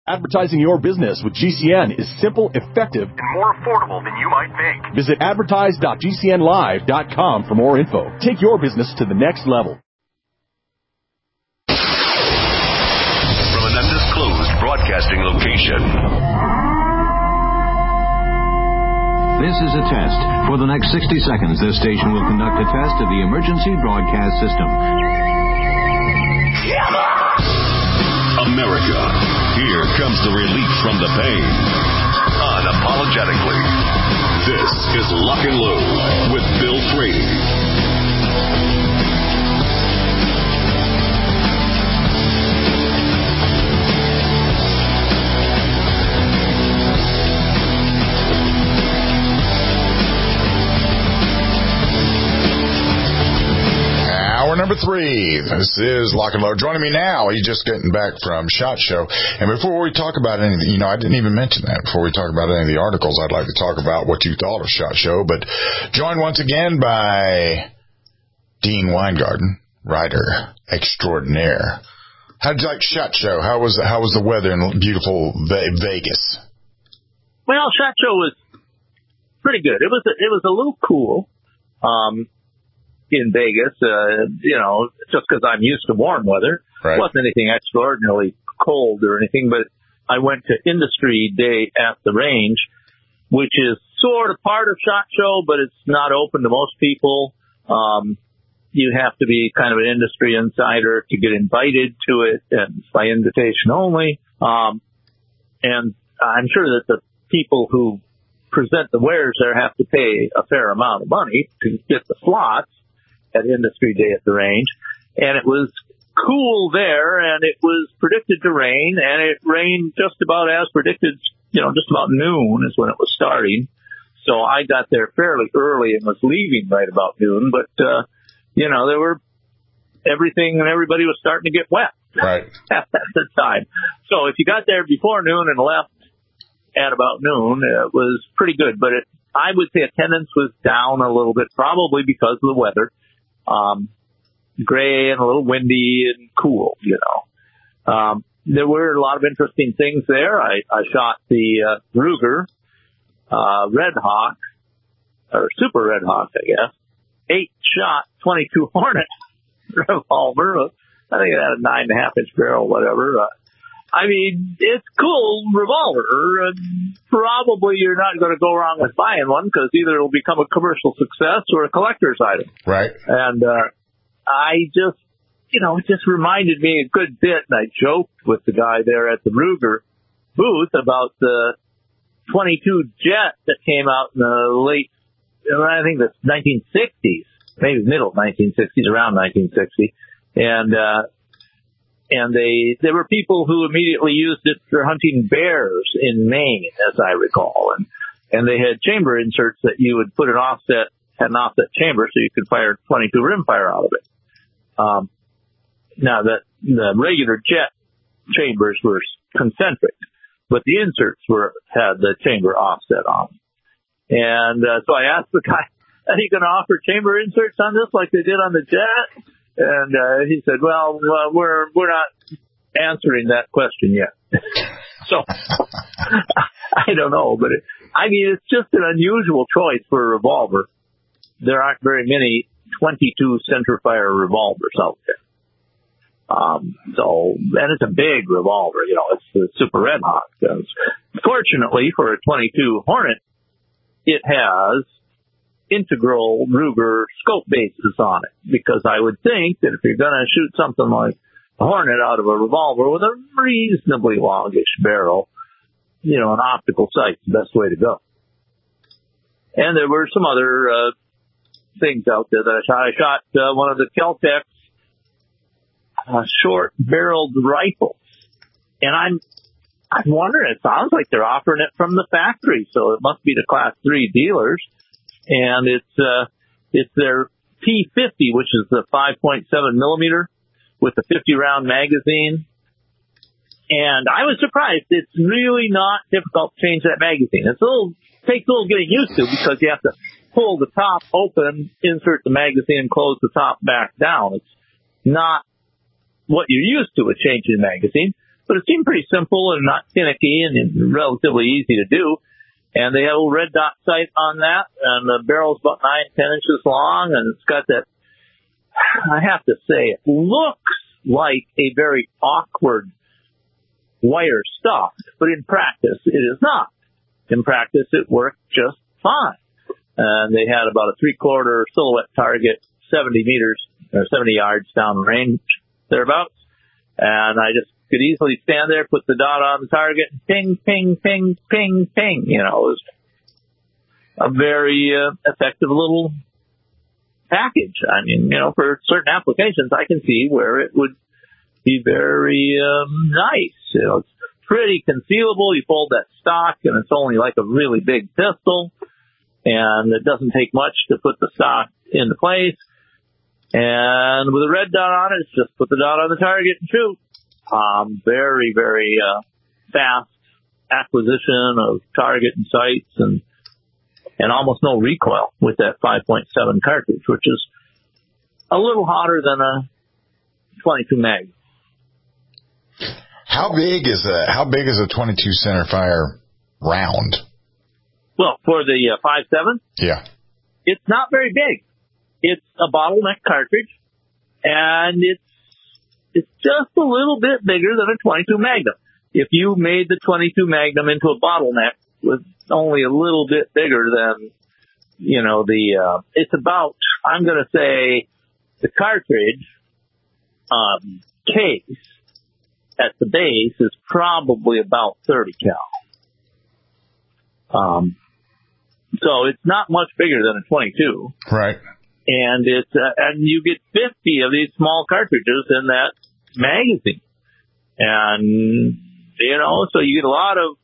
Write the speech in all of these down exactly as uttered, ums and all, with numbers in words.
Advertising your business with G C N is simple, effective, and more affordable than you might think. Visit advertise dot g c n live dot com for more info. Take your business to the next level. From an undisclosed broadcasting location. This is a test. For the next sixty seconds, this station will conduct a test of the emergency broadcast system. America, here comes the relief from the pain. Unapologetically. This is Lock and Load with Bill Frady. Number three, this is Lock and Load. Joining me now, he's just getting back from SHOT Show. And before we talk about anything, you know, I didn't even mention that. Before we talk about any of the articles, I'd like to talk about what you thought of SHOT Show. But joined once again by Dean Weingarten, writer extraordinaire. How did you like SHOT Show? How was how was the weather in beautiful Vegas? Well, SHOT Show was pretty good. It was a, it was a little cool. Um, in Vegas, uh, you know, just because I'm used to warm weather. Right. It wasn't anything extraordinarily cold or anything, but I went to Industry Day at the range, which is sort of part of SHOT Show, but it's not open to most people. Um, you have to be kind of an industry insider to get invited to it, and it's by invitation only. Um, and I'm sure that the people who present the wares there have to pay a fair amount of money to get the slots at Industry Day at the range. And it was cool there, and it was predicted to rain, and it rained just about as predicted, you know, just about noon is when it was starting. So I got there fairly early and was leaving right about noon, but, uh, you know, there were everything and everybody was starting to get wet right at the time. So if you got there before noon and left at about noon, it was pretty good, but it, I would say attendance was down a little bit, probably because of the weather. Um, gray and a little windy and cool, you know. Um, there were a lot of interesting things there. I, I shot the, uh, Ruger, uh, Red Hawk, or Super Red Hawk, I guess. Eight shot, twenty-two Hornet revolver. I think it had a nine and a half inch barrel, whatever. Uh, I mean, it's cool revolver. Uh, probably you're not going to go wrong with buying one because either it'll become a commercial success or a collector's item. Right. And uh, I just, you know, it just reminded me a good bit, and I joked with the guy there at the Ruger booth about the twenty-two Jet that came out in the late, I think the nineteen sixties, maybe middle nineteen sixties, around nineteen sixty. And, uh, And they, there were people who immediately used it for hunting bears in Maine, as I recall. And, and they had chamber inserts that you would put an offset, had an offset chamber so you could fire twenty-two rimfire out of it. Um, now the, the regular Jet chambers were concentric, but the inserts were, had the chamber offset on them. And, uh, so I asked the guy, are you going to offer chamber inserts on this like they did on the Jet? And uh, he said, well, uh, we're we're not answering that question yet. So I don't know, but it, I mean, it's just an unusual choice for a revolver. There aren't very many twenty-two centerfire revolvers out there. Um, so, and it's a big revolver, you know, it's the Super Red Hawk. Fortunately for a twenty-two Hornet, it has integral Ruger scope bases on it, because I would think that if you're going to shoot something like a Hornet out of a revolver with a reasonably longish barrel, you know, an optical sight's the best way to go. And there were some other uh, things out there that I shot. I shot uh, one of the Kel-Tec uh, short-barreled rifles, and I'm I'm wondering, it sounds like they're offering it from the factory, so it must be the Class three dealers. And it's, uh, it's their P fifty, which is the five point seven millimeter with the fifty round magazine. And I was surprised. It's really not difficult to change that magazine. It's a little, takes a little getting used to because you have to pull the top open, insert the magazine, close the top back down. It's not what you're used to with changing the magazine, But it seemed pretty simple and not finicky and relatively easy to do. And they have a little red dot sight on that, and the barrel's about nine, ten inches long, and it's got that, I have to say, it looks like a very awkward wire stock, but in practice, it is not. In practice, it worked just fine. And they had about a three-quarter silhouette target, seventy meters, or seventy yards down range, thereabouts. And I just could easily stand there, put the dot on the target, and ping, ping, ping, ping, ping. You know, it was a very uh, effective little package. I mean, you know, for certain applications, I can see where it would be very um, nice. You know, it's pretty concealable. You fold that stock, and it's only like a really big pistol, and it doesn't take much to put the stock into place. And with a red dot on it, it's just put the dot on the target and shoot. Um, very, very uh, fast acquisition of target and sights, and and almost no recoil with that five point seven cartridge, which is a little hotter than a twenty-two mag. How big is a how big is a twenty-two centerfire round? Well, for the uh, five seven, yeah, it's not very big. It's a bottleneck cartridge, and it's it's just a little bit bigger than a twenty-two Magnum. If you made the twenty-two Magnum into a bottleneck, with only a little bit bigger than, you know, the, uh, it's about, I'm going to say, the cartridge um, case at the base is probably about thirty cal. Um, so it's not much bigger than a twenty-two. Right. And it's, uh, and you get fifty of these small cartridges in that magazine. And, you know, so you get a lot of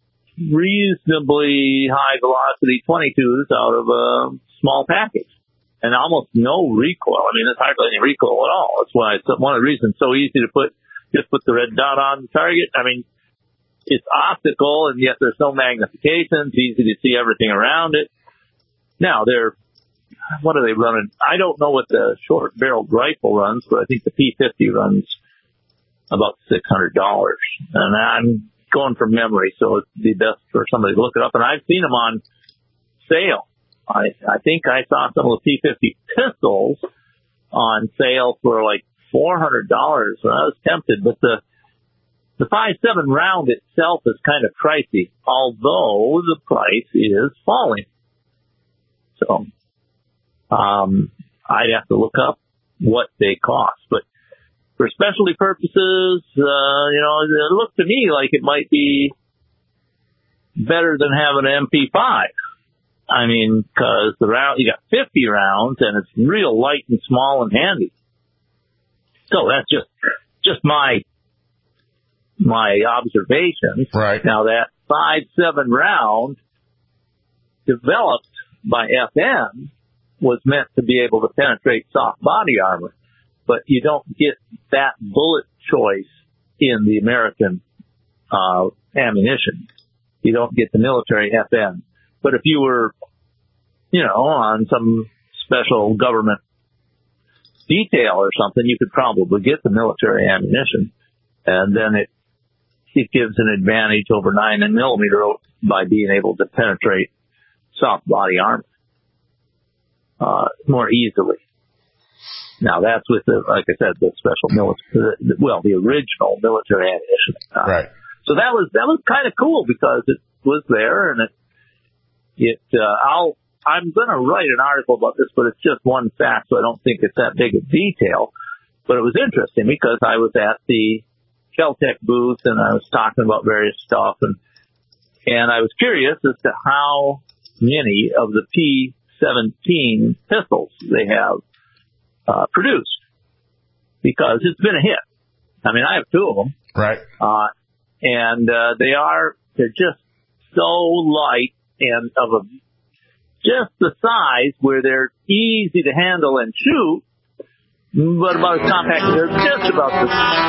reasonably high velocity twenty-twos out of a small package. And almost no recoil. I mean, there's hardly any recoil at all. That's why it's one of the reasons it's so easy to put, just put the red dot on the target. I mean, it's optical, and yet there's no magnification. It's easy to see everything around it. Now, they're, what are they running? I don't know what the short-barreled rifle runs, but I think the P fifty runs about six hundred dollars. And I'm going from memory, so it'd be best for somebody to look it up. And I've seen them on sale. I, I think I saw some of the P fifty pistols on sale for like four hundred dollars. I was tempted, but the the five seven round itself is kind of pricey, although the price is falling. So um, I'd have to look up what they cost. But for specialty purposes, uh, you know, it looked to me like it might be better than having an M P five. I mean, because the round, you got fifty rounds, and it's real light and small and handy. So that's just just my my observations. Right. Now that five seven round developed by F M was meant to be able to penetrate soft body armor, but you don't get that bullet choice in the American uh, ammunition. You don't get the military F M. But if you were, you know, on some special government detail or something, you could probably get the military ammunition, and then it it gives an advantage over nine millimeter by being able to penetrate soft body armor uh, more easily. Now that's with the, like I said, the special military, well, the original military ammunition. Uh, right. So that was that was kind of cool because it was there, and it it uh, I'll I'm going to write an article about this, but it's just one fact, so I don't think it's that big a detail. But it was interesting because I was at the Kel-Tec booth and I was talking about various stuff, and and I was curious as to how many of the P seventeen pistols they have uh, produced, because it's been a hit. I mean, I have two of them. Right. Uh, and uh, they are, they're just so light and of a, just the size where they're easy to handle and shoot, but about as compact as they're just about the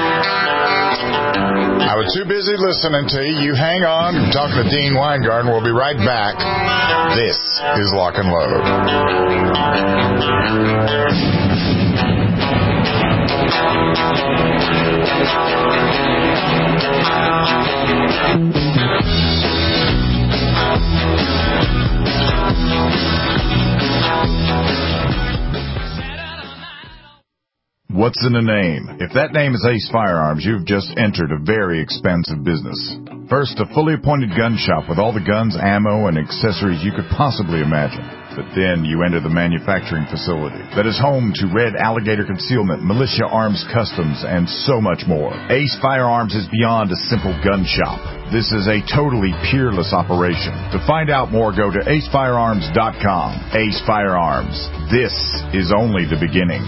I was too busy listening to you. You hang on. I'm talking to Dean Weingarten. We'll be right back. This is Lock and Load. What's in a name? If that name is Ace Firearms, you've just entered a very expensive business. First, a fully appointed gun shop with all the guns, ammo, and accessories you could possibly imagine. But then you enter the manufacturing facility that is home to Red Alligator Concealment, Militia Arms Customs, and so much more. Ace Firearms is beyond a simple gun shop. This is a totally peerless operation. To find out more, go to ace firearms dot com. Ace Firearms. This is only the beginning.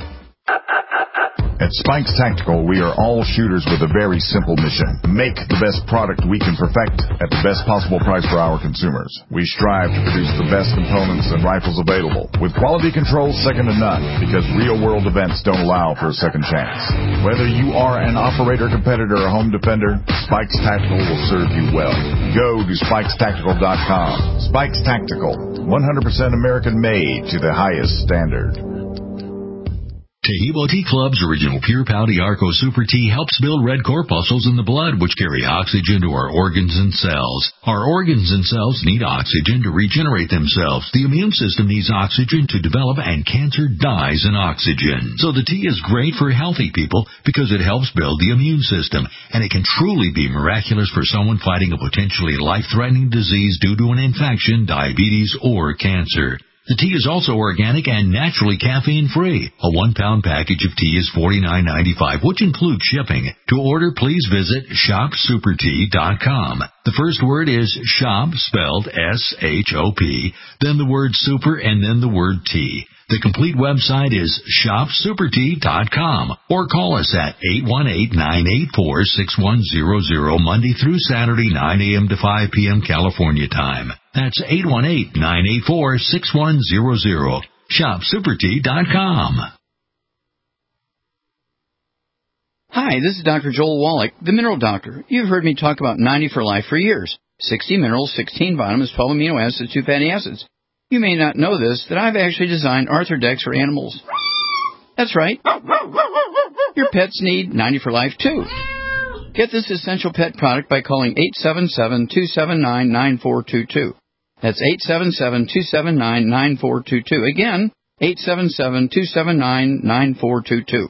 At Spikes Tactical, we are all shooters with a very simple mission. Make the best product we can perfect at the best possible price for our consumers. We strive to produce the best components and rifles available, with quality control second to none, because real-world events don't allow for a second chance. Whether you are an operator, competitor, or home defender, Spikes Tactical will serve you well. Go to spikes tactical dot com. Spikes Tactical, one hundred percent American-made to the highest standard. Taheebo Tea Club's original Pure Pouty Arco Super Tea helps build red corpuscles in the blood, which carry oxygen to our organs and cells. Our organs and cells need oxygen to regenerate themselves. The immune system needs oxygen to develop, and cancer dies in oxygen. So the tea is great for healthy people because it helps build the immune system, and it can truly be miraculous for someone fighting a potentially life-threatening disease due to an infection, diabetes, or cancer. The tea is also organic and naturally caffeine-free. A one-pound package of tea is forty-nine ninety-five, which includes shipping. To order, please visit shop super tea dot com. The first word is shop, spelled S H O P, then the word super, and then the word tea. The complete website is shop super tea dot com, or call us at eight one eight, nine eight four, six one zero zero, Monday through Saturday, nine a.m. to five p.m. California time. That's eight one eight, nine eight four, six one zero zero. shop super tea dot com. Hi, this is Doctor Joel Wallach, the Mineral Doctor. You've heard me talk about ninety for Life for years. sixty minerals, sixteen vitamins, twelve amino acids, two fatty acids. You may not know this, that I've actually designed Arthrodex for animals. That's right. Your pets need ninety for Life, too. Get this essential pet product by calling eight seven seven, two seven nine, nine four two two. That's eight seven seven, two seven nine, nine four two two. Again, eight seven seven, two seven nine, nine four two two.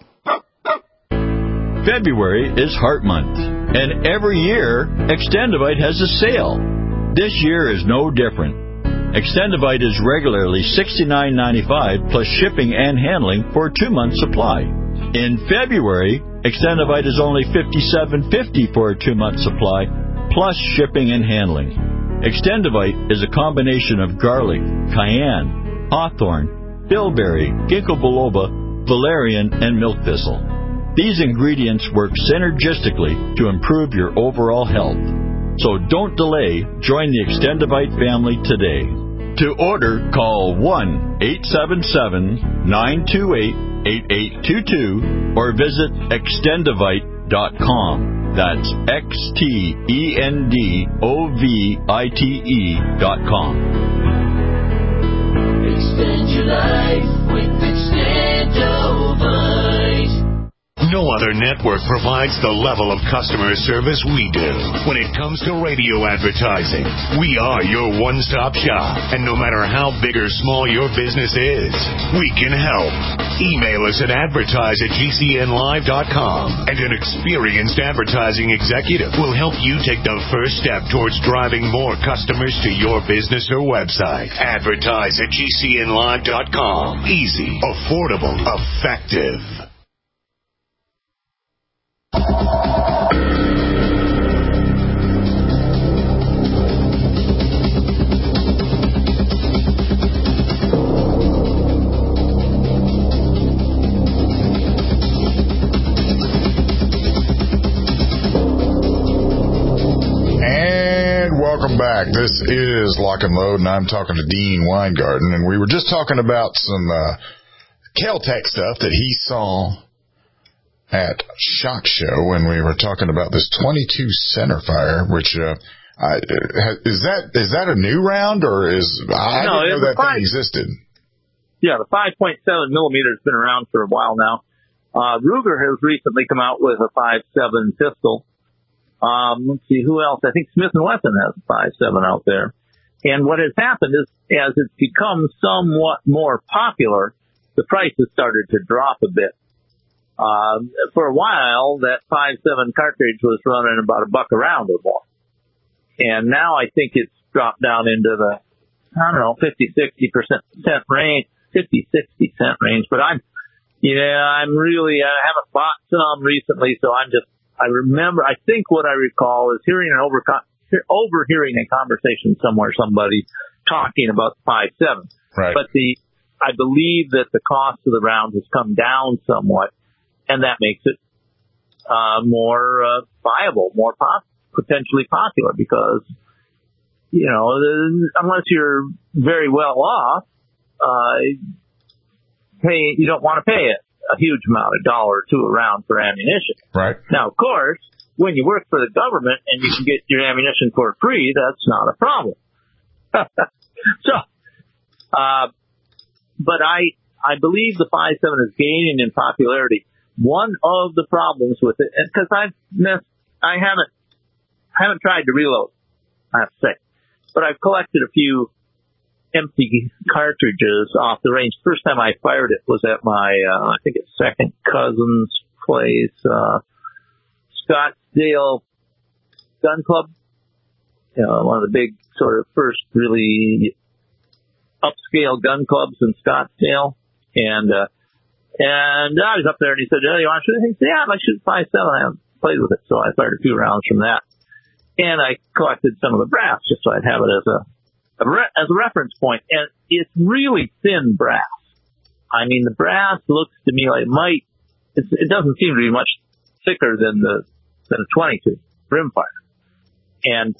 February is Heart Month, and every year, Extendivite has a sale. This year is no different. Extendivite is regularly sixty-nine ninety-five plus shipping and handling for a two-month supply. In February, Extendivite is only fifty-seven fifty for a two-month supply plus shipping and handling. Extendivite is a combination of garlic, cayenne, hawthorn, bilberry, ginkgo biloba, valerian, and milk thistle. These ingredients work synergistically to improve your overall health. So don't delay. Join the Extendivite family today. To order, call one eight seven seven, nine two eight, eight eight two two or visit extendivite dot com. That's X T E N D O V I T E dot com. Extend your life with Extendivite. No other network provides the level of customer service we do. When it comes to radio advertising, we are your one-stop shop. And no matter how big or small your business is, we can help. Email us at advertise at G C N live dot com, and an experienced advertising executive will help you take the first step towards driving more customers to your business or website. Advertise at G C N live dot com. Easy, affordable, effective. Welcome back. This is Lock and Load, and I'm talking to Dean Weingarten, and we were just talking about some uh, Kel-Tec stuff that he saw at SHOT Show, and we were talking about this twenty-two centerfire, which uh, I, is that is that a new round, or is I no, didn't know that five, thing existed. Yeah, the five point seven millimeter has been around for a while now. Uh, Ruger has recently come out with a five seven pistol. Um, let's see, who else? I think Smith and Wesson has a five seven out there. And what has happened is, as it's become somewhat more popular, the price has started to drop a bit. Uh, for a while, that five seven cartridge was running about a buck a round or more. And now I think it's dropped down into the, I don't know, fifty, sixty percent cent range, fifty, sixty cent range. But I'm, yeah, I'm really, I haven't bought some recently, so I'm just, I remember, I think what I recall is hearing an over, overhearing a conversation somewhere, somebody talking about the five seven. Right. But the, I believe that the cost of the round has come down somewhat, and that makes it, uh, more, uh, viable, more pop, potentially popular because, you know, unless you're very well off, uh, pay, you don't want to pay it a huge amount, a dollar or two a round for ammunition. Right. Now, of course, when you work for the government and you can get your ammunition for free, that's not a problem. so, uh, but I, I believe the five seven is gaining in popularity. One of the problems with it, because I've missed, I haven't, I haven't tried to reload, I have to say, but I've collected a few empty cartridges off the range. First time I fired it was at my, uh, I think it's second cousin's place, uh, Scottsdale Gun Club. You know, one of the big sort of first really upscale gun clubs in Scottsdale. And, uh, and I was up there and he said, oh, you want to shoot anything? I said, yeah, I shoot five seven. I haven't played with it. So I fired a few rounds from that. And I collected some of the brass just so I'd have it as a, a re- as a reference point. And it's really thin brass. I mean, the brass looks to me like it might, it's, it doesn't seem to be much thicker than the, than a twenty-two rimfire. And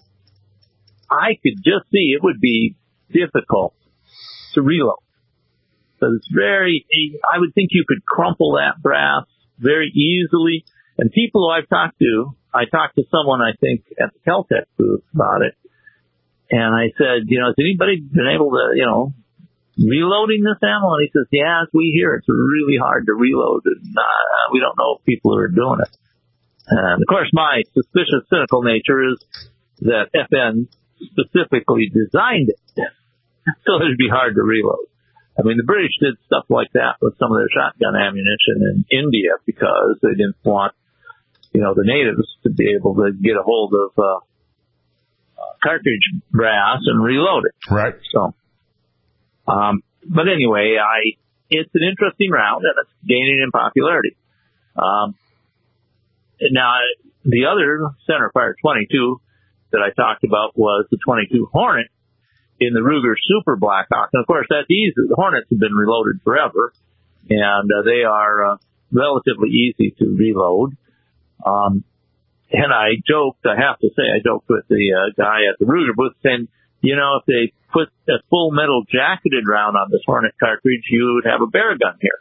I could just see it would be difficult to reload. So it's very, I would think you could crumple that brass very easily. And people who I've talked to, I talked to someone, I think, at the Kel-Tec booth about it. And I said, you know, has anybody been able to, you know, reloading this ammo? And he says, yeah, as we hear, it's really hard to reload. And uh, we don't know if people are doing it. And of course, my suspicious, cynical nature is that F N specifically designed it so it'd be hard to reload. I mean, the British did stuff like that with some of their shotgun ammunition in India because they didn't want, you know, the natives to be able to get a hold of uh, cartridge brass and reload it. Right. So, um, but anyway, I it's an interesting round and it's gaining in popularity. Um, now, the other centerfire twenty-two that I talked about was the twenty-two Hornet in the Ruger Super Blackhawk. And of course, that's easy. The Hornets have been reloaded forever, and uh, they are uh, relatively easy to reload. Um, and I joked, I have to say, I joked with the uh, guy at the Ruger booth saying, you know, if they put a full metal jacketed round on this Hornet cartridge, you would have a bear gun here.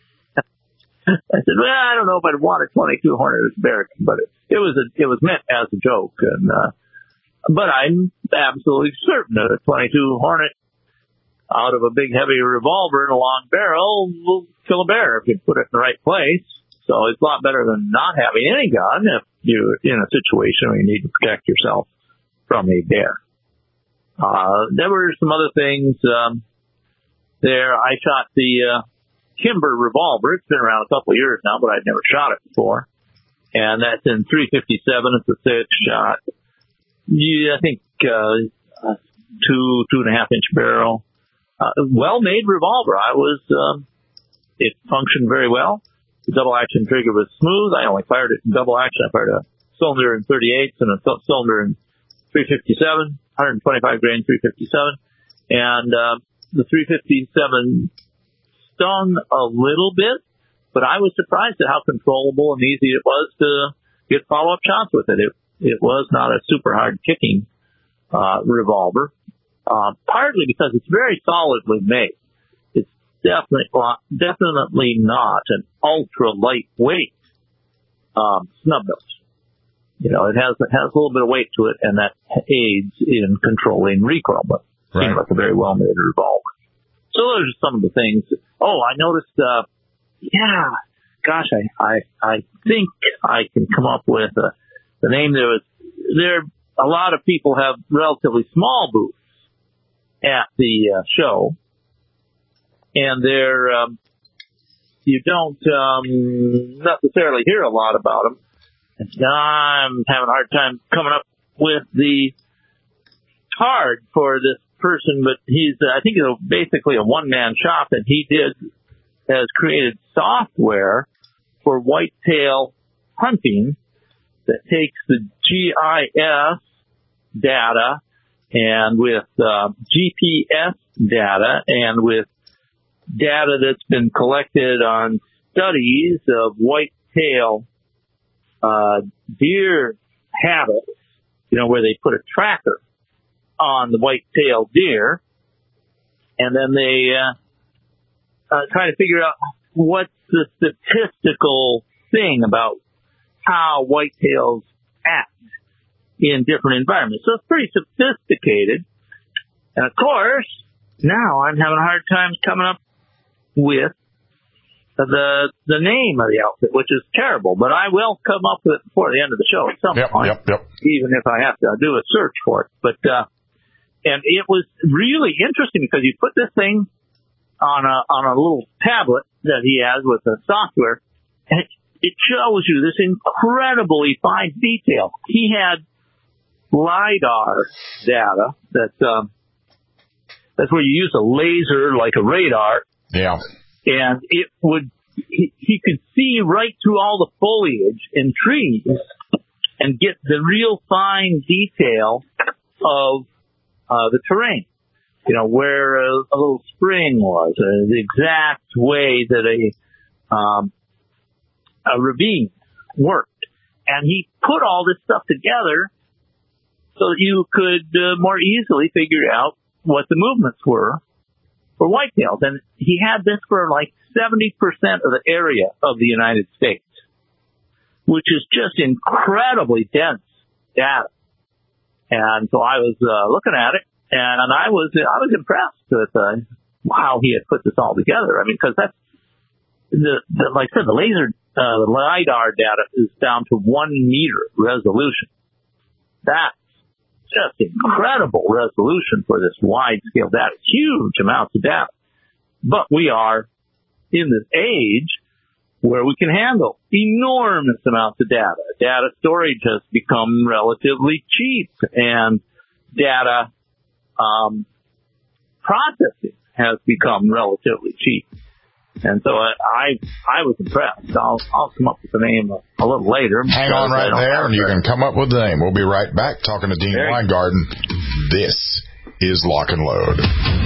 I said, well, I don't know if I'd want a twenty-two Hornet as a bear gun, but it, it was a, it was meant as a joke. And, uh, but I'm absolutely certain that a twenty-two Hornet out of a big heavy revolver and a long barrel will kill a bear if you put it in the right place. So it's a lot better than not having any gun if you're in a situation where you need to protect yourself from a bear. Uh, there were some other things, um, there. I shot the, uh, Kimber revolver. It's been around a couple of years now, but I'd never shot it before. And that's in three fifty-seven. It's a six shot. Yeah, I think, uh, two, two and a half inch barrel. Uh, well-made revolver. I was, um, it functioned very well. The double action trigger was smooth. I only fired it in double action. I fired a cylinder in thirty-eights and a cylinder in three fifty-seven, one twenty-five grain three fifty-seven. And, uh, the three fifty-seven stung a little bit, but I was surprised at how controllable and easy it was to get follow-up shots with it. It, it was not a super hard kicking, uh, revolver, uh, partly because it's very solidly made. It's definitely, definitely not an ultra lightweight, um, snub nose. You know, it has, it has a little bit of weight to it, and that aids in controlling recoil, but it seems like a very well-made revolver. So those are some of the things. Oh, I noticed, uh, yeah, gosh, I, I, I think I can come up with a, the name. There was, there, a lot of people have relatively small booths at the uh, show, and they're, um, you don't, um, necessarily hear a lot about them. And I'm having a hard time coming up with the card for this person, but he's, uh, I think he's basically a one-man shop, and he did, has created software for whitetail hunting that takes the G I S data and with uh, G P S data and with data that's been collected on studies of whitetail uh, deer habits, you know, where they put a tracker on the white-tailed deer, and then they uh, uh, try to figure out what's the statistical thing about how whitetails act in different environments. So it's pretty sophisticated. And, of course, now I'm having a hard time coming up with the the name of the outfit, which is terrible, but I will come up with it before the end of the show at some yep, point, yep, yep. even if I have to do a search for it. But uh, and it was really interesting because you put this thing on a on a little tablet that he has with the software, and it, it shows you this incredibly fine detail. He had LiDAR data that um, that's where you use a laser like a radar. Yeah. And it would, he, he could see right through all the foliage in trees and get the real fine detail of uh, the terrain. You know, where a, a little spring was, uh, the exact way that a, um, a ravine worked. And he put all this stuff together so that you could uh, more easily figure out what the movements were for whitetails. And he had this for like seventy percent of the area of the United States, which is just incredibly dense data. And so I was uh, looking at it, and, and I was I was impressed with uh, how he had put this all together. I mean, because that's the, the like I said, the laser uh, the LiDAR data is down to one meter resolution. That's just incredible resolution for this wide-scale data, huge amounts of data. But we are in this age where we can handle enormous amounts of data. Data storage has become relatively cheap, and data um, processing has become relatively cheap. And so I I, I was impressed. I'll, I'll come up with the name a, a little later. Hang on right there, and you can come up with the name. We'll be right back talking to Dean Very Weingarten. This is Lock and Load.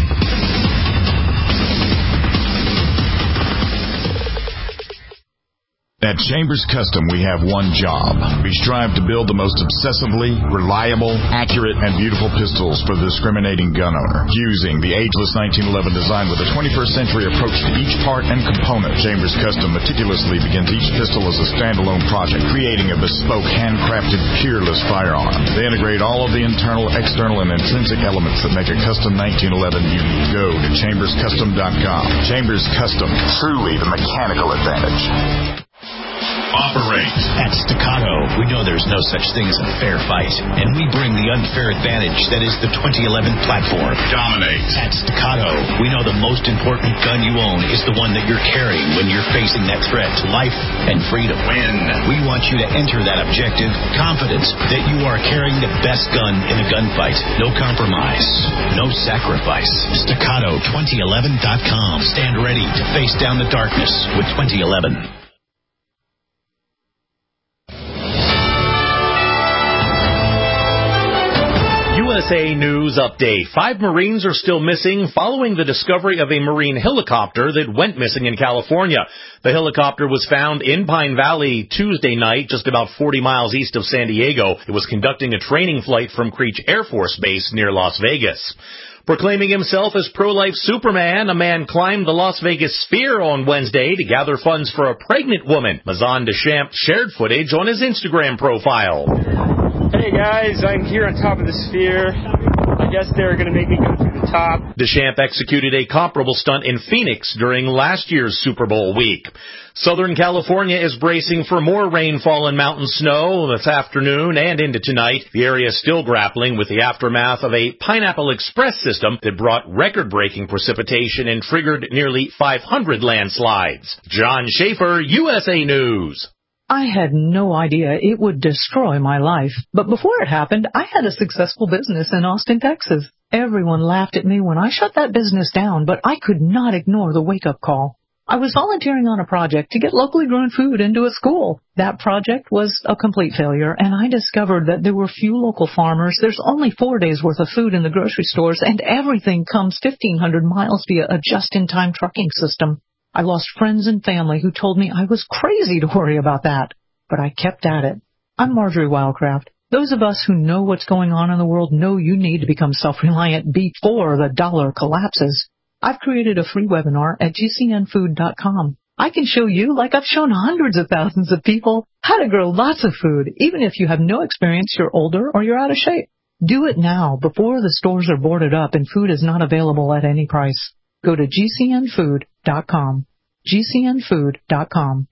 At Chambers Custom, we have one job. We strive to build the most obsessively reliable, accurate, and beautiful pistols for the discriminating gun owner. Using the ageless nineteen eleven design with a twenty-first century approach to each part and component, Chambers Custom meticulously begins each pistol as a standalone project, creating a bespoke, handcrafted, peerless firearm. They integrate all of the internal, external, and intrinsic elements that make a custom nineteen eleven unique. Go to chambers custom dot com. Chambers Custom, truly the mechanical advantage. Operate. At Staccato, we know there's no such thing as a fair fight, and we bring the unfair advantage that is the twenty eleven platform. Dominate. At Staccato, we know the most important gun you own is the one that you're carrying when you're facing that threat to life and freedom. Win. We want you to enter that objective confident that you are carrying the best gun in a gunfight. No compromise. No sacrifice. Staccato twenty eleven dot com. Stand ready to face down the darkness with twenty eleven. U S A News Update. Five Marines are still missing following the discovery of a Marine helicopter that went missing in California. The helicopter was found in Pine Valley Tuesday night, just about forty miles east of San Diego. It was conducting a training flight from Creech Air Force Base near Las Vegas. Proclaiming himself as pro-life Superman, a man climbed the Las Vegas Sphere on Wednesday to gather funds for a pregnant woman. Mazan Deschamps shared footage on his Instagram profile. Hey guys, I'm here on top of the sphere. I guess they're going to make me go through the top. Deschamps executed a comparable stunt in Phoenix during last year's Super Bowl week. Southern California is bracing for more rainfall and mountain snow this afternoon and into tonight. The area is still grappling with the aftermath of a Pineapple Express system that brought record-breaking precipitation and triggered nearly five hundred landslides. John Schaefer, U S A News. I had no idea it would destroy my life. But before it happened, I had a successful business in Austin, Texas. Everyone laughed at me when I shut that business down, but I could not ignore the wake-up call. I was volunteering on a project to get locally grown food into a school. That project was a complete failure, and I discovered that there were few local farmers. There's only four days' worth of food in the grocery stores, and everything comes fifteen hundred miles via a just-in-time trucking system. I lost friends and family who told me I was crazy to worry about that, but I kept at it. I'm Marjorie Wildcraft. Those of us who know what's going on in the world know you need to become self-reliant before the dollar collapses. I've created a free webinar at G C N food dot com. I can show you, like I've shown hundreds of thousands of people, how to grow lots of food, even if you have no experience, you're older, or you're out of shape. Do it now, before the stores are boarded up and food is not available at any price. Go to G C N food dot com. G C N food dot com.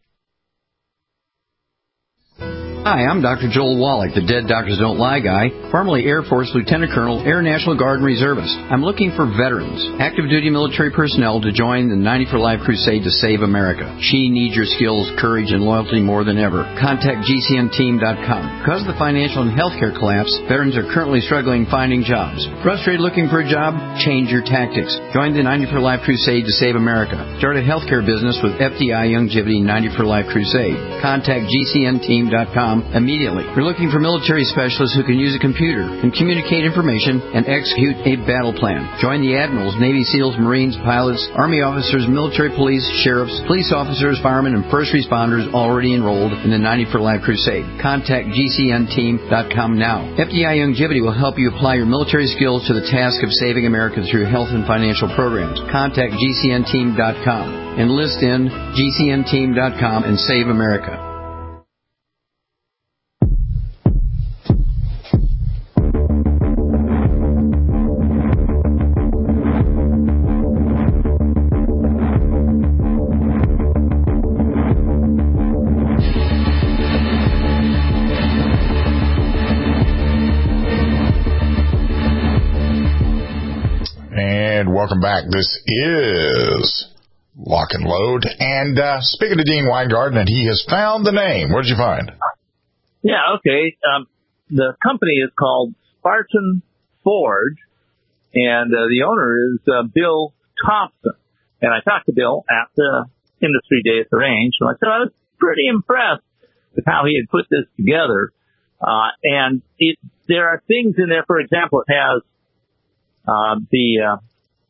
Hi, I'm Doctor Joel Wallach, the Dead Doctors Don't Lie guy, formerly Air Force Lieutenant Colonel, Air National Guard and Reservist. I'm looking for veterans, active duty military personnel to join the ninety for Life crusade to save America. She needs your skills, courage, and loyalty more than ever. Contact G C N team dot com. Because of the financial and healthcare collapse, veterans are currently struggling finding jobs. Frustrated looking for a job? Change your tactics. Join the ninety for Life crusade to save America. Start a healthcare business with F D I Youngevity ninety for Life crusade. Contact G C N team dot com immediately. We're looking for military specialists who can use a computer and communicate information and execute a battle plan. Join the admirals, Navy SEALs, Marines, pilots, Army officers, military police, sheriffs, police officers, firemen, and first responders already enrolled in the ninety for Life crusade. Contact G C N team dot com now. F D I Youngevity will help you apply your military skills to the task of saving America through health and financial programs. Contact G C N team dot com. Enlist in G C N team dot com and save America. Welcome back. This is Lock and Load. And uh, speaking to Dean Weingarten, and he has found the name. What did you find? Yeah, okay. Um, the company is called Spartan Forge, and uh, the owner is uh, Bill Thompson. And I talked to Bill at the industry day at the range, and I said I was pretty impressed with how he had put this together. Uh, and it, there are things in there, for example, it has uh, the uh,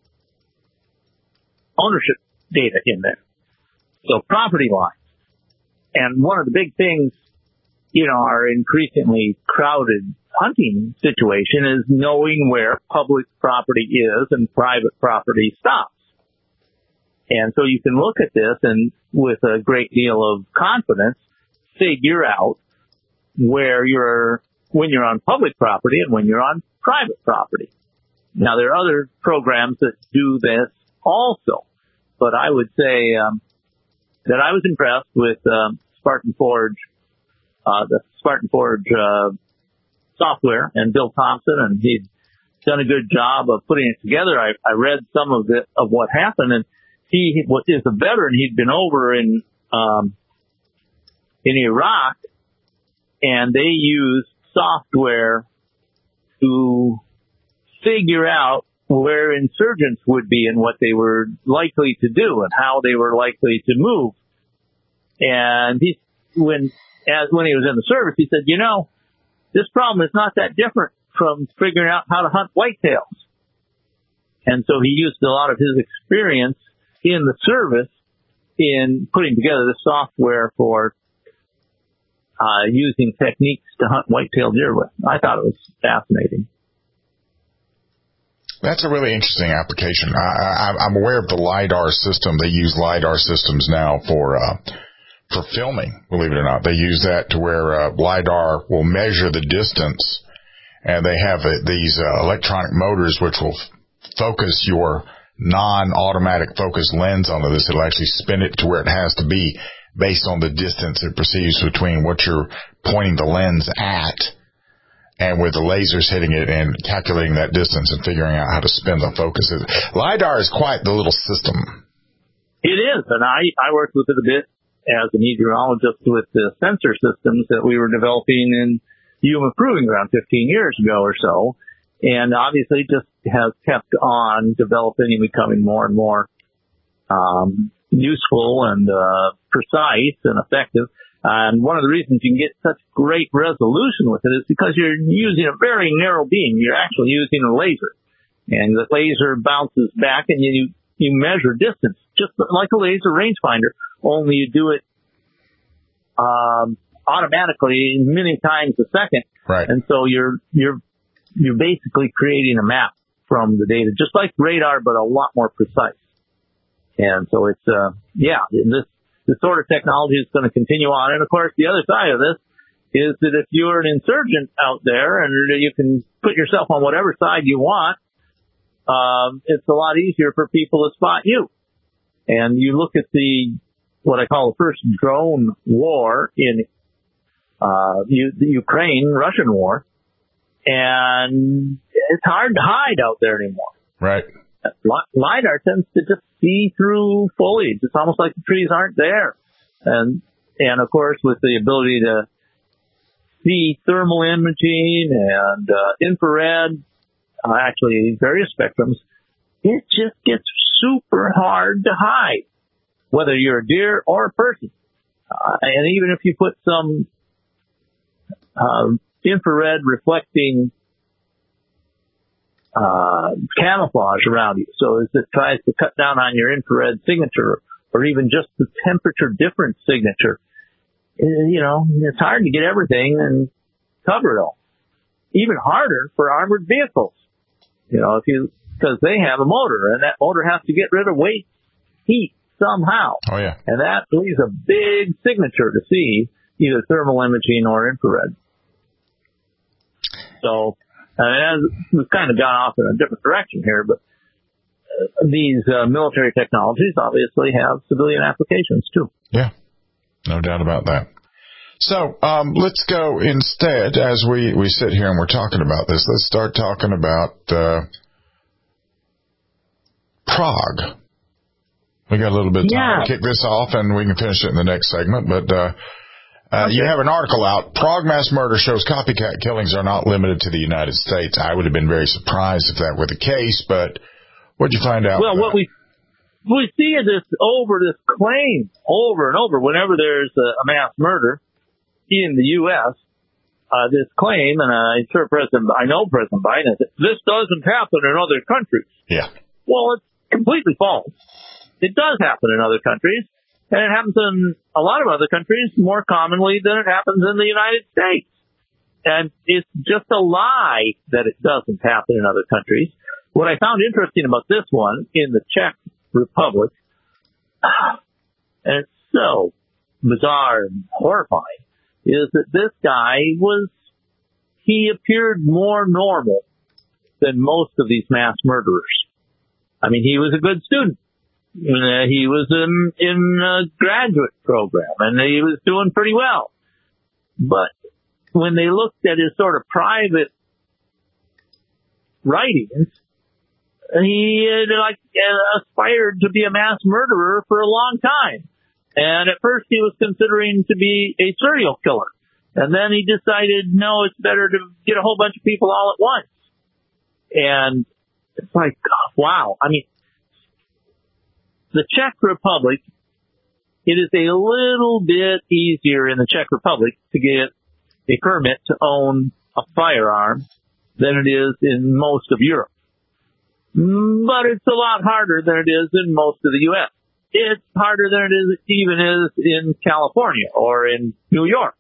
ownership data in there. So property lines. And one of the big things, you know, our increasingly crowded hunting situation is knowing where public property is and private property stops. And so you can look at this and with a great deal of confidence figure out where you're, when you're on public property and when you're on private property. Now there are other programs that do this also, but I would say um, that I was impressed with um, Spartan Forge, uh, the Spartan Forge uh, software, and Bill Thompson, and he'd done a good job of putting it together. I, I read some of it of what happened, and he is a veteran. He'd been over in um, in Iraq, and they used software to figure out where insurgents would be and what they were likely to do and how they were likely to move. And he, when, as, when he was in the service, he said, you know, this problem is not that different from figuring out how to hunt whitetails. And so he used a lot of his experience in the service in putting together the software for uh, using techniques to hunt whitetail deer with. I thought it was fascinating. That's a really interesting application. I, I, I'm aware of the LiDAR system. They use LiDAR systems now for uh, for filming, believe it or not. They use that to where uh, LiDAR will measure the distance, and they have uh, these uh, electronic motors which will f- focus your non-automatic focus lens onto this. It'll actually spin it to where it has to be based on the distance it perceives between what you're pointing the lens at and with the lasers hitting it and calculating that distance and figuring out how to spin the focus. LiDAR is quite the little system. It is, and I, I worked with it a bit as a meteorologist with the sensor systems that we were developing in Yuma Proving Ground fifteen years ago or so, and obviously just has kept on developing and becoming more and more um, useful and uh, precise and effective. And one of the reasons you can get such great resolution with it is because you're using a very narrow beam. You're actually using a laser. And the laser bounces back and you, you measure distance, just like a laser rangefinder, only you do it, um, automatically many times a second. Right. And so you're, you're, you're basically creating a map from the data, just like radar, but a lot more precise. And so it's, uh, yeah, this, this sort of technology is going to continue on. And of course, the other side of this is that if you're an insurgent out there and you can put yourself on whatever side you want, um, it's a lot easier for people to spot you. And you look at the, what I call the first drone war in, uh, U- the Ukraine-Russian war. And it's hard to hide out there anymore. Right. LiDAR tends to just see through foliage. It's almost like the trees aren't there. And, and of course, with the ability to see thermal imaging and, uh, infrared, uh, actually various spectrums, it just gets super hard to hide, whether you're a deer or a person. Uh, and even if you put some, uh, infrared reflecting uh, camouflage around you. So as it tries to cut down on your infrared signature or even just the temperature difference signature, you know, it's hard to get everything and cover it all. Even harder for armored vehicles, you know, if you, because they have a motor and that motor has to get rid of weight, heat somehow. Oh, yeah. And that leaves a big signature to see, either thermal imaging or infrared. So, and we've kind of gone off in a different direction here, but uh, these uh, military technologies obviously have civilian applications too. Yeah, no doubt about that. So um, let's go instead, as we, we sit here and we're talking about this, let's start talking about uh, Prague. We got a little bit of time Yeah. to kick this off, and we can finish it in the next segment, but... Uh, Uh, okay. You have an article out. Prague mass murder shows copycat killings are not limited to the United States. I would have been very surprised if that were the case, but what'd you find out? Well, what we we see is this over this claim over and over whenever there's a, a mass murder in the U S. Uh, this claim, and I'm sure President, I know President Biden said this doesn't happen in other countries. Yeah. Well, it's completely false. It does happen in other countries. And it happens in a lot of other countries more commonly than it happens in the United States. And it's just a lie that it doesn't happen in other countries. What I found interesting about this one in the Czech Republic, and it's so bizarre and horrifying, is that this guy was, he appeared more normal than most of these mass murderers. I mean, he was a good student. Uh, he was in, in a graduate program, and he was doing pretty well. But when they looked at his sort of private writings, he had, like, aspired to be a mass murderer for a long time. And at first he was considering to be a serial killer. And then he decided, no, it's better to get a whole bunch of people all at once. And it's like, wow. I mean, the Czech Republic, it is a little bit easier in the Czech Republic to get a permit to own a firearm than it is in most of Europe. But it's a lot harder than it is in most of the U S. It's harder than it is even is in California or in New York.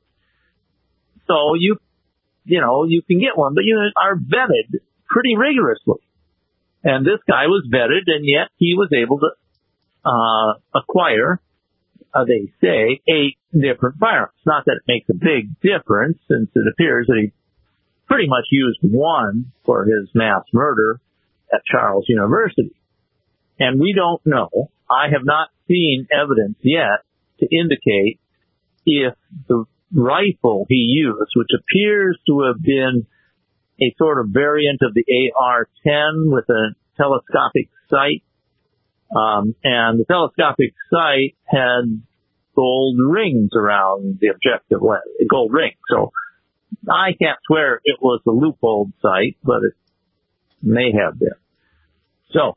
So you, you know, you can get one, but you are vetted pretty rigorously. And this guy was vetted, and yet he was able to Uh, acquire uh, they say, eight different firearms. Not that it makes a big difference, since it appears that he pretty much used one for his mass murder at Charles University. And we don't know. I have not seen evidence yet to indicate if the rifle he used, which appears to have been a sort of variant of the A R ten with a telescopic sight, um, and the telescopic sight had gold rings around the objective lens, a gold ring. So I can't swear it was a Leupold sight, but it may have been. So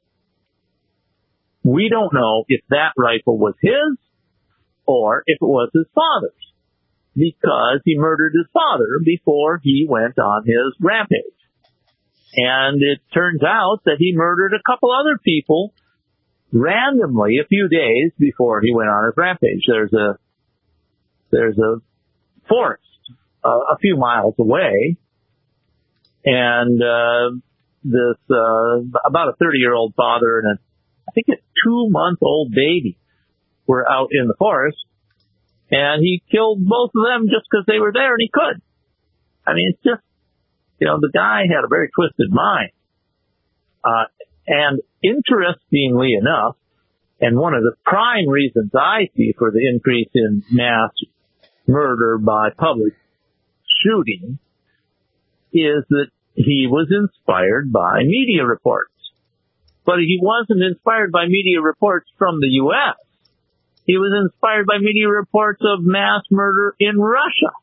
we don't know if that rifle was his or if it was his father's, because he murdered his father before he went on his rampage. And it turns out that he murdered a couple other people randomly a few days before he went on his rampage. There's a, there's a forest uh, a few miles away, and uh, this, uh, about a thirty-year-old father and a, I think a two-month-old baby were out in the forest, and he killed both of them just because they were there and he could. I mean, it's just, you know, the guy had a very twisted mind. Uh, and interestingly enough, and one of the prime reasons I see for the increase in mass murder by public shooting is that he was inspired by media reports. But he wasn't inspired by media reports from the U S He was inspired by media reports of mass murder in Russia.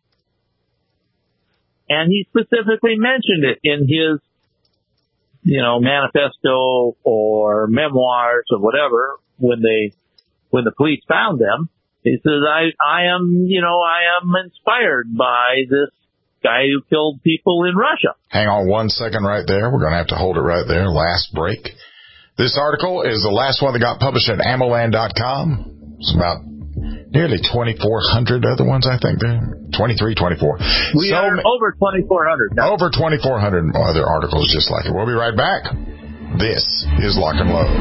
And he specifically mentioned it in his, you know, manifesto or memoirs or whatever when they, when the police found them. He says, I, I am, you know, I am inspired by this guy who killed people in Russia. Hang on one second right there. We're going to have to hold it right there. Last break. This article is the last one that got published at ammoland dot com. It's about nearly twenty-four hundred other ones, I think. twenty-three, twenty-four. We so, are over twenty-four hundred now. Over twenty-four hundred other articles just like it. We'll be right back. This is Lock and Load.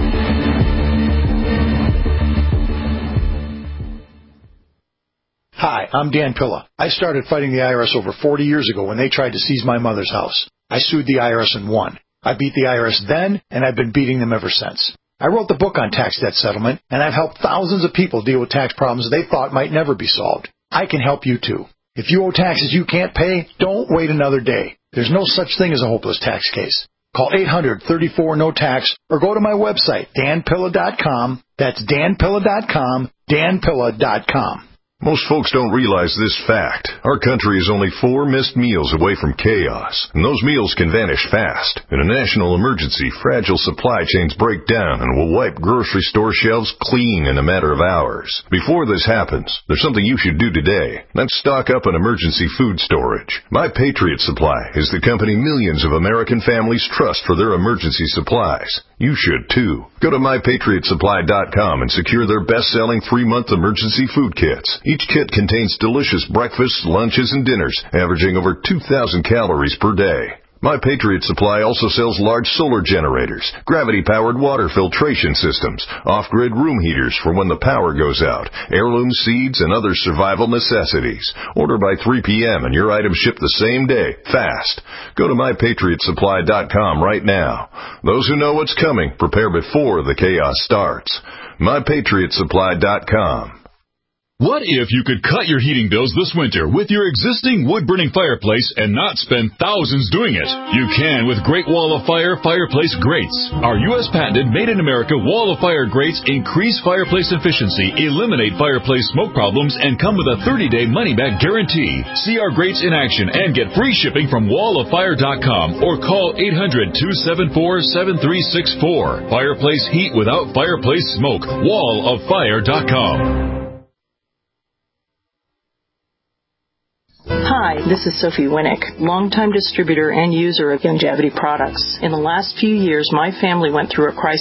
Hi, I'm Dan Pilla. I started fighting the I R S over forty years ago when they tried to seize my mother's house. I sued the I R S and won. I beat the I R S then, and I've been beating them ever since. I wrote the book on tax debt settlement, and I've helped thousands of people deal with tax problems they thought might never be solved. I can help you, too. If you owe taxes you can't pay, don't wait another day. There's no such thing as a hopeless tax case. Call eight hundred, thirty-four, no tax, or go to my website, dan pilla dot com. That's dan pilla dot com, dan pilla dot com. Most folks don't realize this fact. Our country is only four missed meals away from chaos, and those meals can vanish fast. In a national emergency, fragile supply chains break down and will wipe grocery store shelves clean in a matter of hours. Before this happens, there's something you should do today. That's stock up on emergency food storage. My Patriot Supply is the company millions of American families trust for their emergency supplies. You should, too. Go to my patriot supply dot com and secure their best-selling three-month emergency food kits. Each kit contains delicious breakfasts, lunches, and dinners, averaging over two thousand calories per day. My Patriot Supply also sells large solar generators, gravity-powered water filtration systems, off-grid room heaters for when the power goes out, heirloom seeds, and other survival necessities. Order by three p.m. and your items ship the same day, fast. Go to my patriot supply dot com right now. Those who know what's coming, prepare before the chaos starts. my patriot supply dot com. What if you could cut your heating bills this winter with your existing wood-burning fireplace and not spend thousands doing it? You can with Great Wall of Fire fireplace grates. Our U S patented made-in-America Wall of Fire grates increase fireplace efficiency, eliminate fireplace smoke problems, and come with a thirty-day money-back guarantee. See our grates in action and get free shipping from wall of fire dot com or call eight hundred, two seven four, seven three six four. Fireplace heat without fireplace smoke. wall of fire dot com. Hi, this is Sophie Winnick, longtime distributor and user of Youngevity products. In the last few years, my family went through a crisis.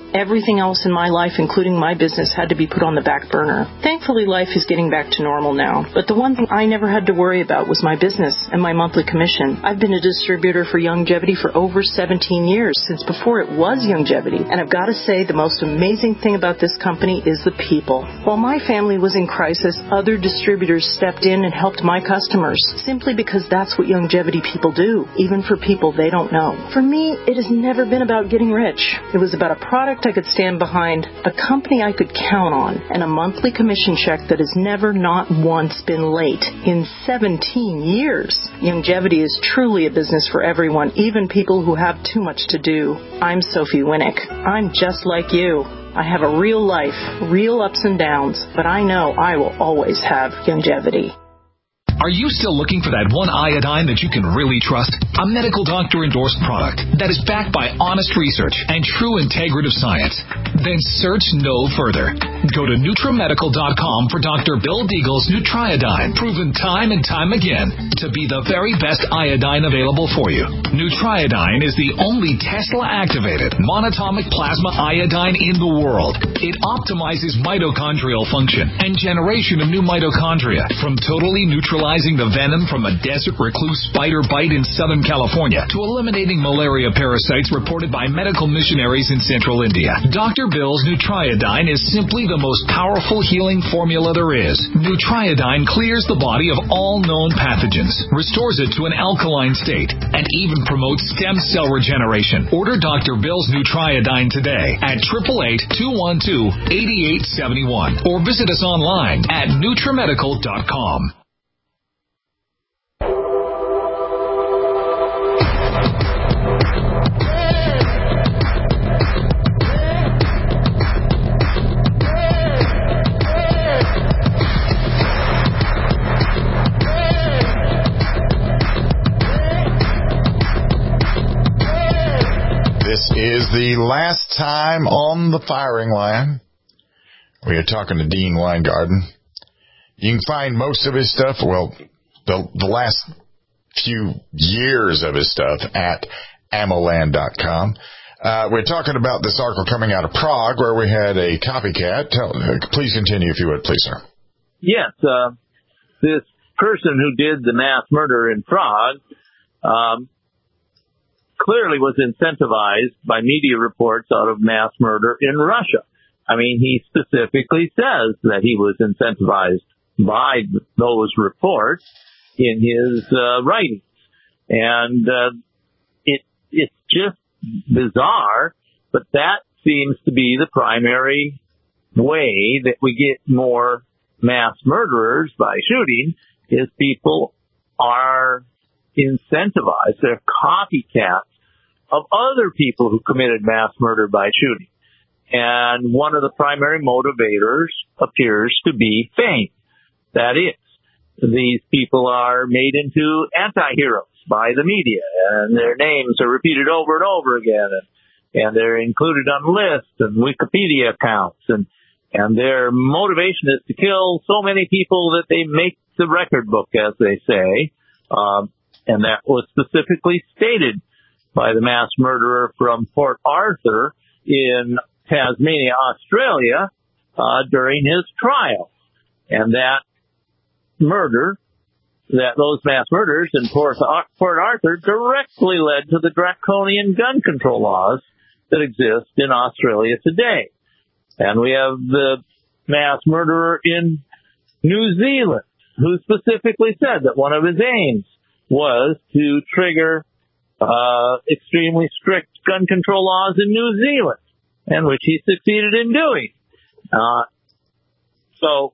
Everything else in my life, including my business, had to be put on the back burner. Thankfully, life is getting back to normal now. But the one thing I never had to worry about was my business and my monthly commission. I've been a distributor for Youngevity for over seventeen years, since before it was Youngevity. And I've got to say, the most amazing thing about this company is the people. While my family was in crisis, other distributors stepped in and helped my customers, simply because that's what Youngevity people do, even for people they don't know. For me, it has never been about getting rich. It was about a product I could stand behind, a company I could count on, and a monthly commission check that has never not once been late in seventeen years. Youngevity is truly a business for everyone, even people who have too much to do. I'm Sophie Winnick. I'm just like you. I have a real life, real ups and downs, but I know I will always have Youngevity. Are you still looking for that one iodine that you can really trust? A medical doctor-endorsed product that is backed by honest research and true integrative science? Then search no further. Go to Nutramedical dot com for Doctor Bill Deagle's Nutriodine, proven time and time again to be the very best iodine available for you. Nutriodine is the only Tesla-activated monatomic plasma iodine in the world. It optimizes mitochondrial function and generation of new mitochondria from totally neutralizing the venom from a desert recluse spider bite in Southern California to eliminating malaria parasites reported by medical missionaries in central India. Doctor Bill's Nutriodine is simply the most powerful healing formula there is. Nutriodine clears the body of all known pathogens, restores it to an alkaline state, and even promotes stem cell regeneration. Order Doctor Bill's Nutriodine today at eight eight eight, two one two, eight eight seven one or visit us online at Nutramedical dot com. This is the last time on the firing line. We are talking to Dean Weingarten. You can find most of his stuff, well, the, the last few years of his stuff at ammoland dot com. Uh, we're talking about this article coming out of Prague where we had a copycat. Tell, uh, please continue if you would, please, sir. Yes, uh, this person who did the mass murder in Prague, um, clearly was incentivized by media reports out of mass murder in Russia. I mean, he specifically says that he was incentivized by those reports in his uh, writings. And uh, it it's just bizarre, but that seems to be the primary way that we get more mass murderers by shooting, is people are incentivized. They're copycats of other people who committed mass murder by shooting. And one of the primary motivators appears to be fame. That is, these people are made into anti-heroes by the media, and their names are repeated over and over again, and, and they're included on lists and Wikipedia accounts, and, and their motivation is to kill so many people that they make the record book, as they say. Um, and that was specifically stated by the mass murderer from Port Arthur in Tasmania, Australia, uh, during his trial. And that murder, that those mass murders in Port, Port Arthur directly led to the draconian gun control laws that exist in Australia today. And we have the mass murderer in New Zealand, who specifically said that one of his aims was to trigger uh extremely strict gun control laws in New Zealand, and which he succeeded in doing. Uh so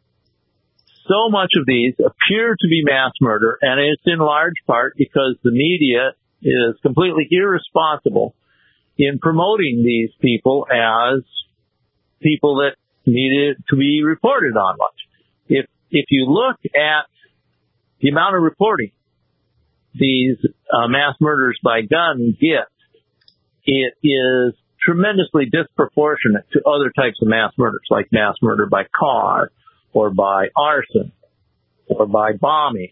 so much of these appear to be mass murder, and it's in large part because the media is completely irresponsible in promoting these people as people that needed to be reported on much. If if you look at the amount of reporting these uh, mass murders by gun get, it is tremendously disproportionate to other types of mass murders, like mass murder by car or by arson or by bombing.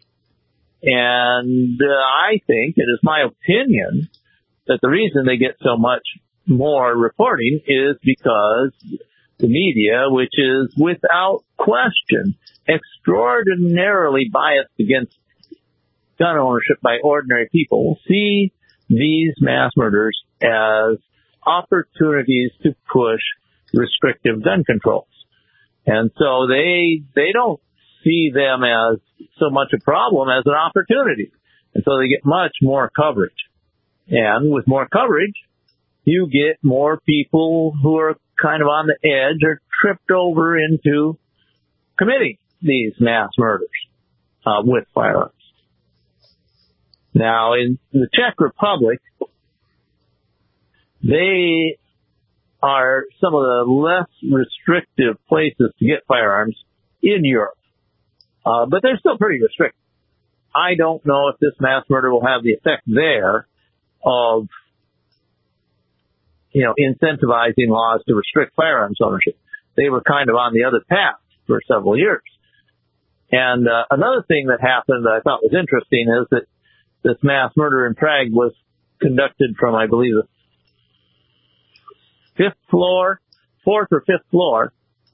And uh, I think, it is my opinion, that the reason they get so much more reporting is because the media, which is without question extraordinarily biased against gun ownership by ordinary people, see these mass murders as opportunities to push restrictive gun controls. And so they they don't see them as so much a problem as an opportunity. And so they get much more coverage. And with more coverage, you get more people who are kind of on the edge or tripped over into committing these mass murders uh, with firearms. Now, in the Czech Republic, they are some of the less restrictive places to get firearms in Europe. Uh, but they're still pretty restrictive. I don't know if this mass murder will have the effect there of, you know, incentivizing laws to restrict firearms ownership. They were kind of on the other path for several years. And uh, another thing that happened that I thought was interesting is that this mass murder in Prague was conducted from, I believe, the fifth floor, fourth or fifth floor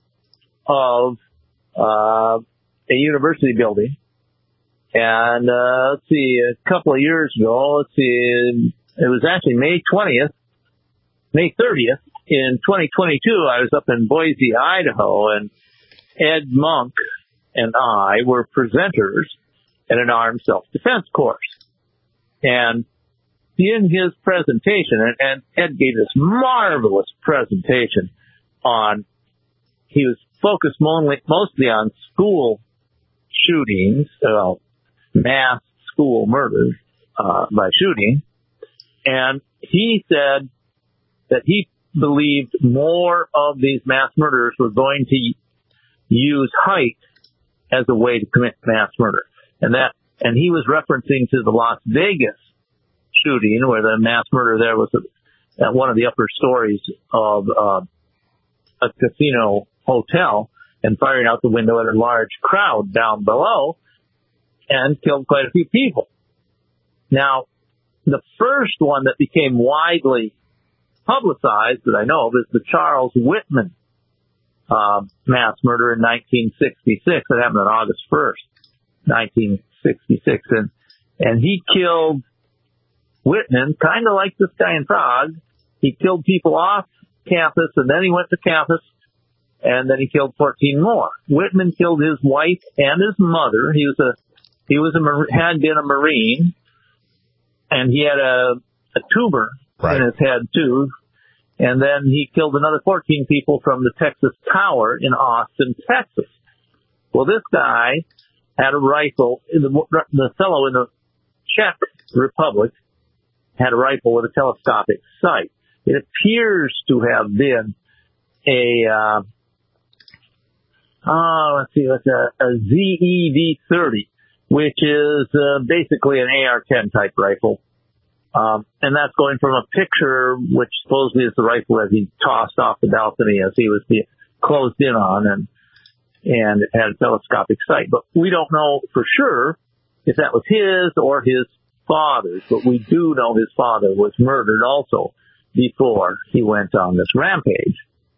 of uh, a university building. And uh, let's see, a couple of years ago, let's see, it was actually May twentieth, May thirtieth, in twenty twenty-two, I was up in Boise, Idaho, and Ed Monk and I were presenters at an armed self-defense course. And in his presentation, and, and Ed gave this marvelous presentation on, he was focused mostly, mostly on school shootings, uh, mass school murders uh, by shooting. And he said that he believed more of these mass murderers were going to use height as a way to commit mass murder. And that, and he was referencing to the Las Vegas shooting where the mass murder there was at one of the upper stories of uh, a casino hotel and firing out the window at a large crowd down below and killed quite a few people. Now, the first one that became widely publicized that I know of is the Charles Whitman uh, mass murder in nineteen sixty-six. It happened on August first, nineteen sixty-six. And, and he killed Whitman, kind of like this guy in Prague. He killed people off campus, and then he went to campus, and then he killed fourteen more. Whitman killed his wife and his mother. He was a he was a had been a Marine, and he had a a tuber right in his head too. And then he killed another fourteen people from the Texas Tower in Austin, Texas. Well, this guy had a rifle. The, the fellow in the Czech Republic had a rifle with a telescopic sight. It appears to have been a, uh, oh, let's see, that's a, a Z E V thirty, which is uh, basically an A R ten type rifle. Um, and that's going from a picture, which supposedly is the rifle that he tossed off the balcony as he was being closed in on, and and it had a telescopic sight. But we don't know for sure if that was his or his father's, but we do know his father was murdered also before he went on this rampage.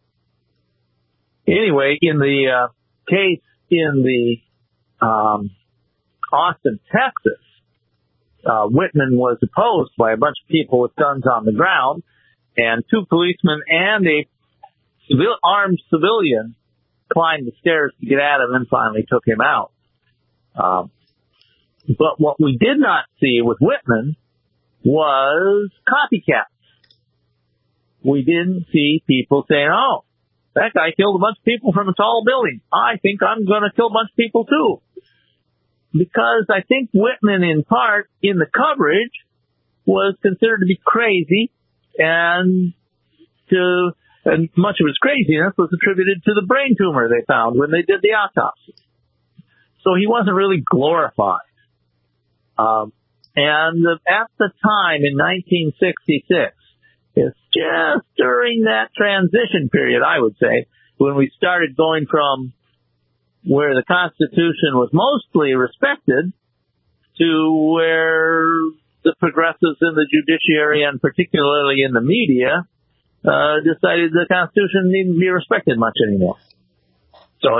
Anyway, in the uh, case in the um, Austin, Texas, uh, Whitman was opposed by a bunch of people with guns on the ground, and two policemen and a civil, armed civilian climbed the stairs to get at him and finally took him out. Um, But what we did not see with Whitman was copycats. We didn't see people saying, oh, that guy killed a bunch of people from a tall building. I think I'm going to kill a bunch of people too. Because I think Whitman, in part, in the coverage, was considered to be crazy, and to and much of his craziness was attributed to the brain tumor they found when they did the autopsy. So he wasn't really glorified. Um, and at the time in nineteen sixty-six, it's just during that transition period, I would say, when we started going from where the Constitution was mostly respected to where the progressives in the judiciary and particularly in the media uh, decided the Constitution didn't be respected much anymore. So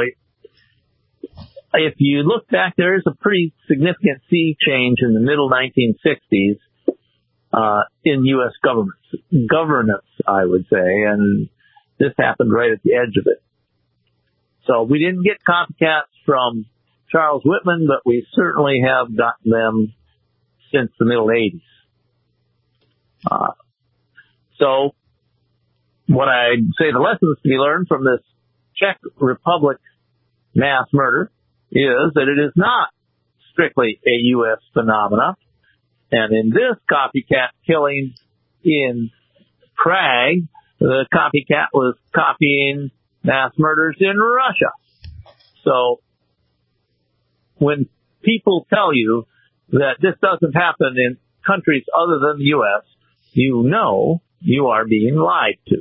if you look back, there is a pretty significant sea change in the middle nineteen sixties uh, in U S government governance, I would say, and this happened right at the edge of it. So we didn't get copycats from Charles Whitman, but we certainly have gotten them since the middle eighties. Uh, so what I'd say the lessons to be learned from this Czech Republic mass murder is that it is not strictly a U S phenomena. And in this copycat killing in Prague, the copycat was copying mass murders in Russia. So when people tell you that this doesn't happen in countries other than the U S, you know you are being lied to.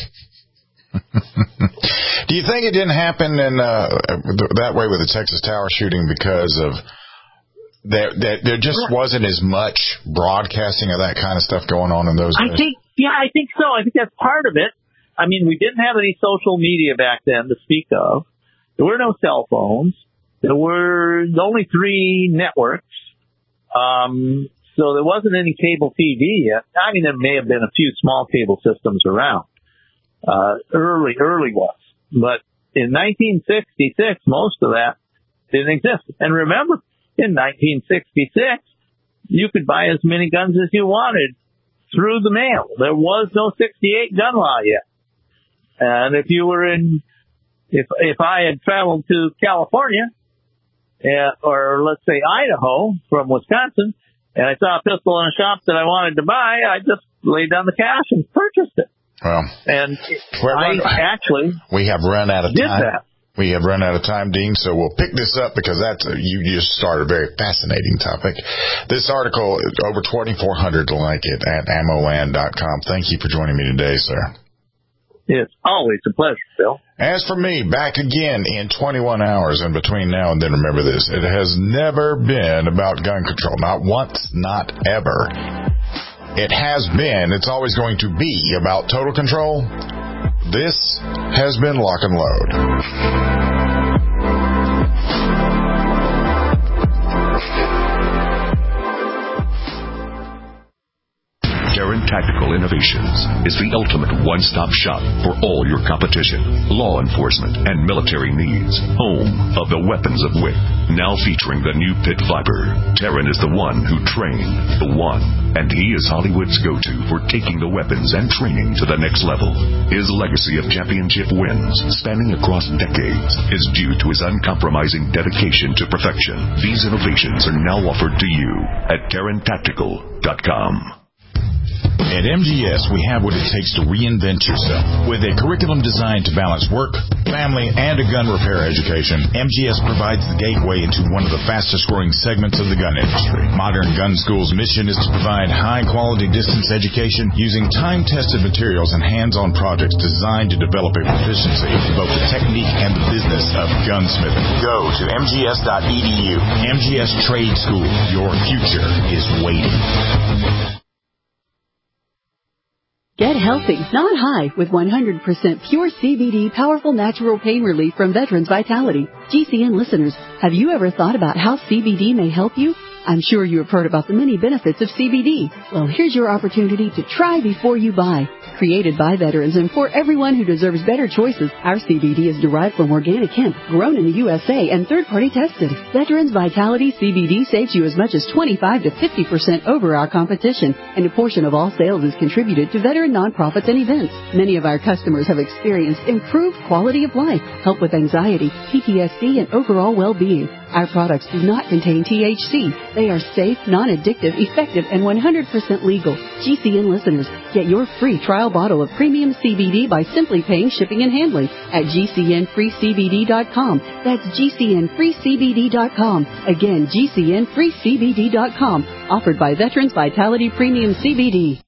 Do you think it didn't happen in uh, that way with the Texas Tower shooting because of there, there, there just wasn't as much broadcasting of that kind of stuff going on in those days? I think, yeah, I think so. I think that's part of it. I mean, we didn't have any social media back then to speak of. There were no cell phones. There were only three networks. Um, so there wasn't any cable T V yet. I mean, there may have been a few small cable systems around. Uh, early, early was. But in nineteen sixty-six, most of that didn't exist. And remember, in nineteen sixty-six, you could buy as many guns as you wanted through the mail. There was no sixty-eight gun law yet. And if you were in, if if I had traveled to California, uh, or let's say Idaho from Wisconsin, and I saw a pistol in a shop that I wanted to buy, I just laid down the cash and purchased it. Well, and I actually we have run out of did time. That. We have run out of time, Dean, so we'll pick this up because that's a, you just started a very fascinating topic. This article, over twenty-four hundred like it at ammo land dot com. Thank you for joining me today, sir. It's always a pleasure, Phil. As for me, back again in twenty-one hours, and between now and then, remember this, it has never been about gun control. Not once, not ever. It has been, it's always going to be about total control. This has been Lock and Load. Taran Tactical Innovations is the ultimate one-stop shop for all your competition, law enforcement, and military needs. Home of the weapons of wit. Now featuring the new Pit Viper. Taran is the one who trained the one, and he is Hollywood's go-to for taking the weapons and training to the next level. His legacy of championship wins, spanning across decades, is due to his uncompromising dedication to perfection. These innovations are now offered to you at Taran Tactical dot com. At M G S, we have what it takes to reinvent yourself. With a curriculum designed to balance work, family, and a gun repair education, M G S provides the gateway into one of the fastest-growing segments of the gun industry. Modern Gun School's mission is to provide high-quality distance education using time-tested materials and hands-on projects designed to develop a proficiency in both the technique and the business of gunsmithing. Go to M G S dot E D U. M G S Trade School. Your future is waiting. Get healthy, not high, with one hundred percent pure C B D powerful natural pain relief from Veterans Vitality. G C N listeners, have you ever thought about how C B D may help you? I'm sure you have heard about the many benefits of C B D. Well, here's your opportunity to try before you buy. Created by veterans and for everyone who deserves better choices, our C B D is derived from organic hemp, grown in the U S A, and third-party tested. Veterans Vitality C B D saves you as much as twenty-five to fifty percent over our competition, and a portion of all sales is contributed to veteran nonprofits and events. Many of our customers have experienced improved quality of life, help with anxiety, P T S D, and overall well-being. Our products do not contain T H C. They are safe, non-addictive, effective, and one hundred percent legal. G C N listeners, get your free trial bottle of premium C B D by simply paying shipping and handling at G C N free C B D dot com. That's G C N free C B D dot com. Again, G C N free C B D dot com. Offered by Veterans Vitality Premium C B D.